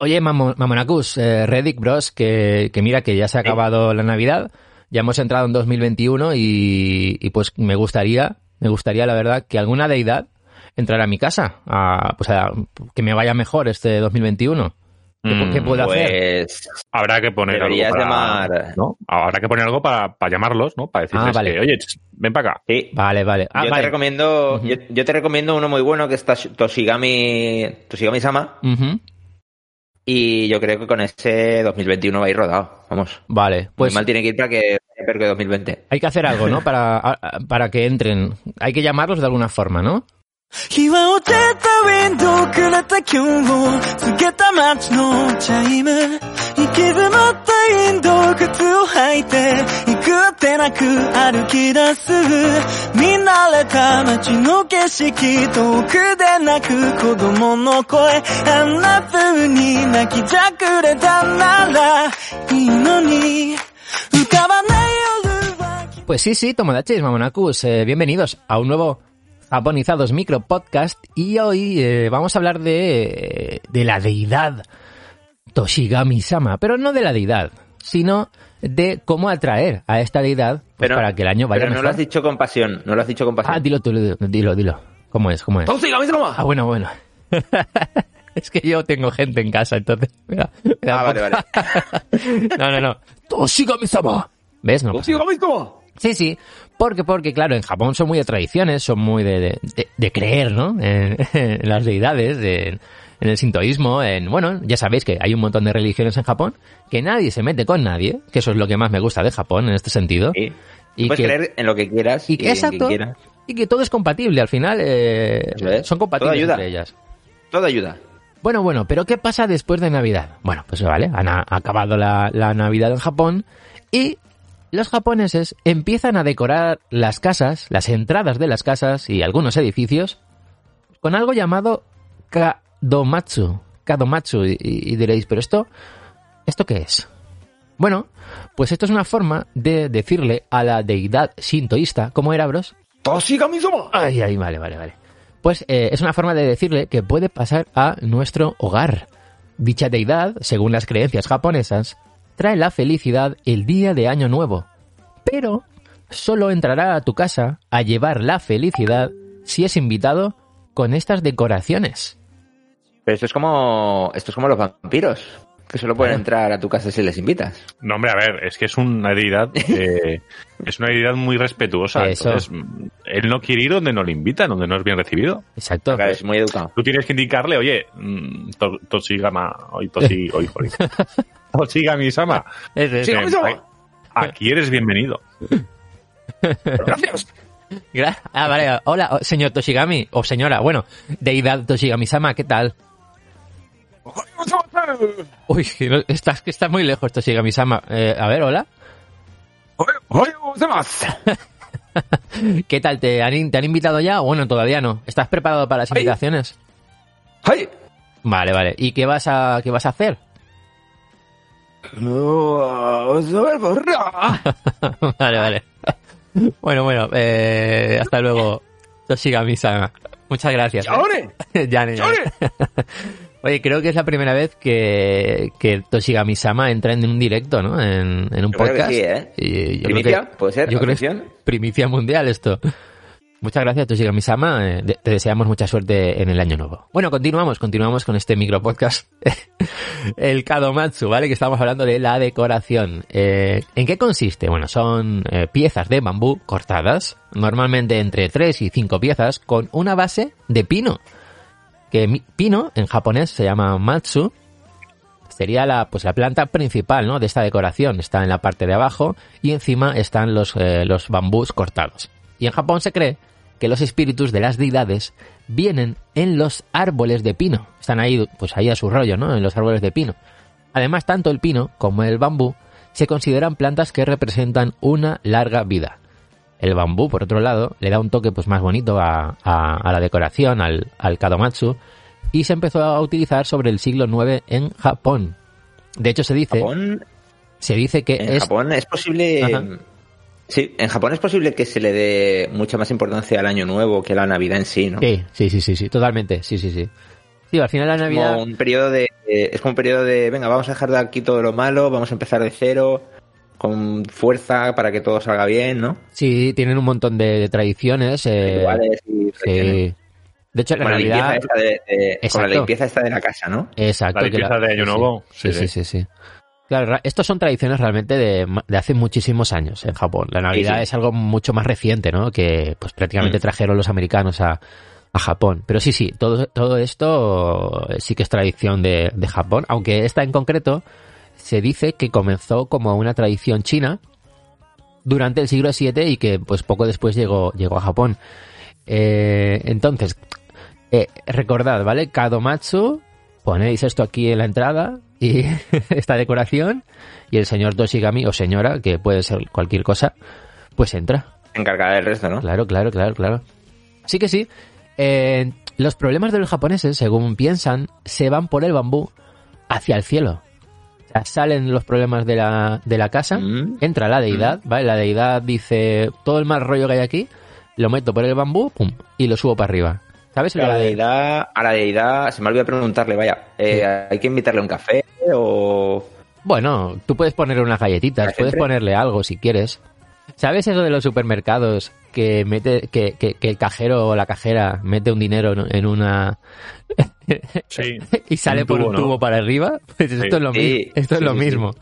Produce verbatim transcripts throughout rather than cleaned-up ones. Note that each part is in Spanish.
Oye, Mamo- Mamonacus, eh, Reddick Bros, que, que mira que ya se ha acabado la Navidad, ya hemos entrado en dos mil veintiuno y, y pues me gustaría, me gustaría la verdad que alguna deidad entrara a mi casa, a, pues a, que me vaya mejor este dos mil veintiuno. ¿Qué, Mm, qué puedo hacer? Pues Habrá que poner algo deberías para, llamar. ¿no? Habrá que poner algo para, para llamarlos, ¿no? Para decirles Ah, vale. que, oye, ch, ven para acá. Sí. Vale, vale. Ah, yo vale. te recomiendo, Ujú. yo, yo te recomiendo uno muy bueno que es Tosh- Toshigami, Toshigami-sama. Ujú. Y yo creo que con ese dos mil veintiuno va a ir rodado. Vamos. Vale, Pues pues muy mal tiene que ir para que vaya peor que dos mil veinte. hay que hacer algo, ¿no? Para, a- para que entren. Hay que llamarlos de alguna forma, ¿no? 日は落ちたウィンドウくれた今日を告げた街のチャイム行き詰まったインド靴を履いて行く手なく歩き出す見慣れた街の景色遠くで泣く子供の声あんな風に泣きじゃくれたならいいのに浮かばない夜は Pues sí, sí, Tomodachis, Mamonacus, eh, bienvenidos a un nuevo Japonizados Micro Podcast y hoy eh, vamos a hablar de, de la deidad Toshigami-sama, pero no de la deidad, sino de cómo atraer a esta deidad pues, Pero- para que el año vaya Pero no mejor. lo has dicho con pasión, no lo has dicho con pasión. Ah, dilo tú, dilo, dilo, dilo. ¿Cómo es? ¿Cómo es? ¡Toshigami-sama! Ah, bueno, bueno. Es que yo tengo gente en casa, entonces... me da- me da Ah, vale, poco- no, no, no. Toshigami-sama. ¿Ves? No pasa nada. ¡Toshigami-sama! Sí, sí, porque, porque claro, en Japón son muy de tradiciones, son muy de, de, de- de creer, ¿no? En, en las deidades, en, en el sintoísmo, en, bueno, ya sabéis que hay un montón de religiones en Japón, que nadie se mete con nadie, que eso es lo que más me gusta de Japón en este sentido. Sí. Y Puedes que- creer en lo que quieras Y y, que, en exacto, quien quieras. y que todo es compatible, al final eh, Eso es. son compatibles Todo ayuda. entre ellas. Todo ayuda. Bueno, bueno, pero ¿qué pasa después de Navidad? Bueno, pues vale, han a- acabado la, la Navidad en Japón y los japoneses empiezan a decorar las casas, las entradas de las casas y algunos edificios con algo llamado Kadomatsu. Kadomatsu, y, y diréis, ¿pero esto, esto qué es? Bueno, pues esto es una forma de decirle a la deidad shintoísta, ¿cómo era, bros? ¡Toshigami-sama! Ay, ay, vale, vale, vale. Pues eh, es una forma de decirle que puede pasar a nuestro hogar. Dicha deidad, según las creencias japonesas, trae la felicidad el día de Año Nuevo. Pero solo entrará a tu casa a llevar la felicidad si es invitado con estas decoraciones. Pero esto es como esto es como los vampiros, que solo pueden Claro. entrar a tu casa si les invitas. No, hombre, a ver, es que es una deidad, eh, es una deidad muy respetuosa. Eso. Entonces, mm, él no quiere ir donde no le invitan, donde no es bien recibido. Exacto. Claro, es muy educado. Tú tienes que indicarle, oye, mm, to, Toshigama, hoy Toshi, hoy, hoy. Toshigami-sama, Es eso. eh, aquí eres bienvenido. Gracias. Gra- Ah, vale. Hola, oh, señor Toshigami. O señora, bueno, deidad Toshigami-sama, ¿qué tal? Uy, que no- estás, que estás muy lejos, Toshigami-sama. Eh, a ver, hola. ¿Qué tal? ¿Te han, in- ¿Te han invitado ya? O bueno, todavía no. ¿Estás preparado para las Ay. invitaciones? ¡Ay! Vale, vale. ¿Y qué vas a, qué vas a hacer? Vale, vale. Bueno, bueno. Eh, hasta luego, Toshigami-sama. Muchas gracias. ¿eh? Yane, Yane. Oye, creo que es la primera vez que, que Toshigami-sama entra en un directo, ¿no? En, en un Yo creo que podcast. sí, ¿eh? Y yo creo ¿Primicia? que- ¿Puede ser? Yo creo que ¿Atención? es primicia mundial esto. Muchas gracias, Toshigami-sama. Eh, de- te deseamos mucha suerte en el año nuevo. Bueno, continuamos, continuamos con este micro podcast. El Kadomatsu, ¿vale? Que estamos hablando de la decoración. Eh, ¿En qué consiste? Bueno, son eh, piezas de bambú cortadas, normalmente entre tres y cinco piezas, con una base de pino. Que mi- pino, en japonés, se llama matsu. Sería la, pues la planta principal, ¿no? De esta decoración. Está en la parte de abajo y encima están los, eh, los bambús cortados. Y en Japón se cree que los espíritus de las deidades vienen en los árboles de pino. Están ahí, pues ahí a su rollo, ¿no? En los árboles de pino. Además, tanto el pino como el bambú se consideran plantas que representan una larga vida. El bambú, por otro lado, le da un toque pues más bonito a, a, a la decoración, al, al kadomatsu, y se empezó a utilizar sobre el siglo nueve en Japón. De hecho, se dice, Japón, se dice que en es... Japón es posible... Ajá. Sí, en Japón es posible que se le dé mucha más importancia al Año Nuevo que a la Navidad en sí, ¿no? Sí, sí, sí, sí, sí, totalmente, sí, sí, sí. Sí, al final la Navidad... Como un periodo de, eh, es como un periodo de, venga, vamos a dejar de aquí todo lo malo, vamos a empezar de cero, con fuerza para que todo salga bien, ¿no? Sí, tienen un montón de, de tradiciones. Eh, Rituales y tradiciones. sí. De hecho, la Con la, Navidad... limpieza esta de, de- con Exacto. la limpieza esta de la casa, ¿no? Exacto. La que limpieza de Año sí, Nuevo. Sí, sí, sí, sí. Claro, ra- estos son tradiciones realmente de, ma- de hace muchísimos años en Japón. La Navidad Sí, sí. es algo mucho más reciente, ¿no? Que pues prácticamente Mm. trajeron los americanos a, a Japón. Pero sí, sí, todo, todo esto sí que es tradición de, de Japón, aunque esta en concreto se dice que comenzó como una tradición china durante el siglo siete y que pues poco después llegó, llegó a Japón. Eh, entonces, eh, recordad, ¿vale? Kadomatsu, ponéis esto aquí en la entrada y esta decoración y el señor Toshigami o señora, que puede ser cualquier cosa, pues entra. Encargada del resto, ¿no? Claro, claro, claro, claro. Así que sí, eh, los problemas de los japoneses, según piensan, se van por el bambú hacia el cielo. O sea, salen los problemas de la, de la casa, Mm. entra la deidad, ¿vale? La deidad dice, todo el mal rollo que hay aquí, lo meto por el bambú, pum, y lo subo para arriba. ¿Sabes? A la Lo de- deidad, a la deidad, se me olvidó preguntarle, vaya, eh, ¿hay que invitarle a un café o...? Bueno, tú puedes ponerle unas galletitas, ¿Para puedes siempre? ponerle algo si quieres. ¿Sabes eso de los supermercados que mete que, que, que el cajero o la cajera mete un dinero en en una Sí. y sale Un por tubo, un ¿no? tubo para arriba? Pues Sí. esto es lo Sí, mismo. Esto es sí, lo sí, sí. mismo.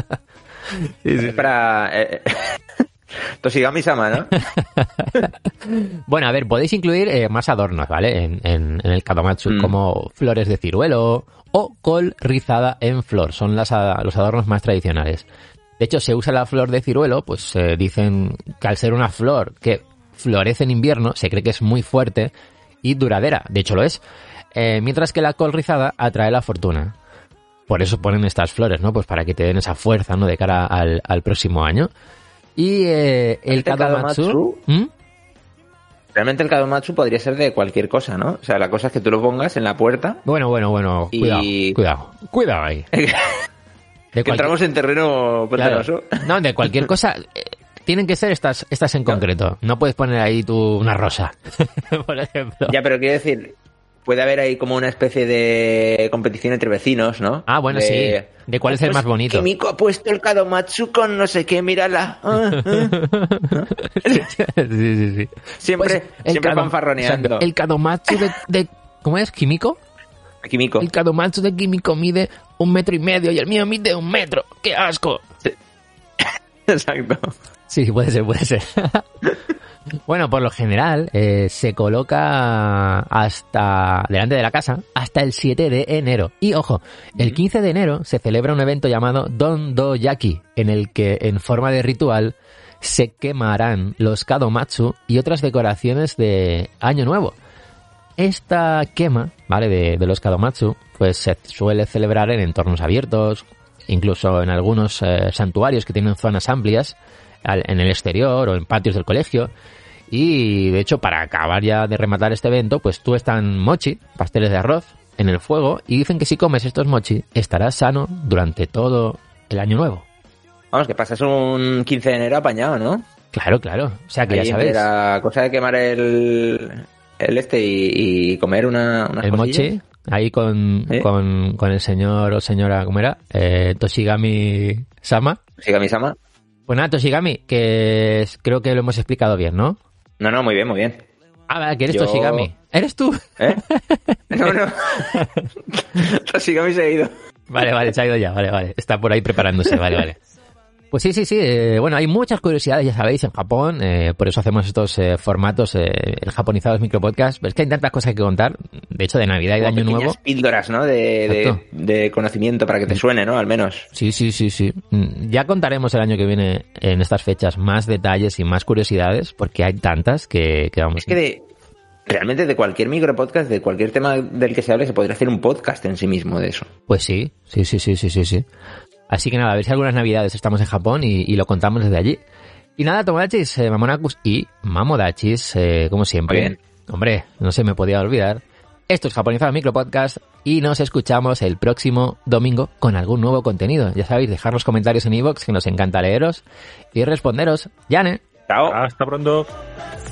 Sí, sí, Es para... Eh, Toshigami-sama, ¿no? Bueno, a ver, podéis incluir eh, más adornos, ¿vale? En, en, en el Kadomatsu, Mm. como flores de ciruelo o col rizada en flor. Son las, a- los adornos más tradicionales. De hecho, se usa la flor de ciruelo, pues eh, dicen que al ser una flor que florece en invierno, se cree que es muy fuerte y duradera. De hecho, lo es. Eh, mientras que la col rizada atrae la fortuna. Por eso ponen estas flores, ¿no? Pues para que te den esa fuerza, ¿no? De cara al, al próximo año. Y eh, el Este Kadomatsu... Kadomatsu- ¿Mm? Realmente el Kadomatsu podría ser de cualquier cosa, ¿no? O sea, la cosa es que tú lo pongas en la puerta. Bueno, bueno, bueno, Y- cuidado, cuidado, cuidado ahí. De Que entramos en terreno claro, pantanoso. no, de cualquier cosa, eh, tienen que ser estas, estas en concreto. No puedes poner ahí tú una rosa, por ejemplo. Ya, pero quiero decir, puede haber ahí como una especie de competición entre vecinos, ¿no? Ah, bueno, De- sí. De cuál es el Pues más bonito. Kimiko ha puesto el Kadomatsu con no sé qué, mírala. Ah, ah. sí, sí, sí. Siempre, Pues, el siempre Kado- fanfarroneando. exacto, el Kadomatsu de, de... ¿Cómo es? ¿Kimiko? Kimiko. El Kadomatsu de Kimiko mide un metro y medio y el mío mide un metro. ¡Qué asco! Exacto. Sí, puede ser, puede ser. Bueno, por lo general eh, se coloca hasta delante de la casa hasta el siete de enero. Y ojo, el quince de enero se celebra un evento llamado Don-Do-Yaki, en el que en forma de ritual se quemarán los Kadomatsu y otras decoraciones de Año Nuevo. Esta quema, ¿vale? De, de los Kadomatsu, pues se suele celebrar en entornos abiertos, incluso en algunos eh, santuarios que tienen zonas amplias, al- en el exterior o en patios del colegio. Y de hecho, para acabar ya de rematar este evento, pues tú están mochi, pasteles de arroz, en el fuego, y dicen que si comes estos mochi estarás sano durante todo el año nuevo. Vamos, que pasas un quince de enero apañado, ¿no? Claro, claro. O sea que Ahí ya entre sabéis, la cosa de quemar el, el este y, y comer una, unas el cosillas. mochi, ahí con, ¿Eh? con, con el señor o señora, ¿cómo era? Eh, Toshigami-sama. Toshigami-sama. Pues nada, Toshigami, que es- creo que lo hemos explicado bien, ¿no? No, no, muy bien, muy bien. Ah, vale, que eres Yo- Toshigami. ¿Eres tú? ¿Eh? No, no. Toshigami se ha ido. Vale, vale, se ha ido ya, vale, vale. Está por ahí preparándose, vale, vale. Pues sí, sí, sí. eh, bueno, hay muchas curiosidades, ya sabéis, en Japón. eh, por eso hacemos estos eh, formatos, eh, el japonizados micropodcast. Pero es que hay tantas cosas que contar. De hecho, de Navidad y de Como Año pequeñas Nuevo. píldoras, ¿no? De, Exacto. de, de conocimiento para que te suene, ¿no? Al menos. Sí, sí, sí, sí. Mm, Ya contaremos el año que viene, en estas fechas, más detalles y más curiosidades, porque hay tantas que, que vamos... Es que de, realmente de cualquier micropodcast, de cualquier tema del que se hable, se podría hacer un podcast en sí mismo de eso. Pues sí, sí, sí, sí, sí, sí, sí. Así que nada, a ver si algunas navidades estamos en Japón y, y lo contamos desde allí. Y nada, Tomodachis, eh, Mamonakus y Mamodachis, eh, como siempre. Muy bien. Hombre, no se me podía olvidar. Esto es Japonizado Micro Podcast y nos escuchamos el próximo domingo con algún nuevo contenido. Ya sabéis, dejar los comentarios en iVoox, que nos encanta leeros y responderos. Yane. Chao. Hasta pronto.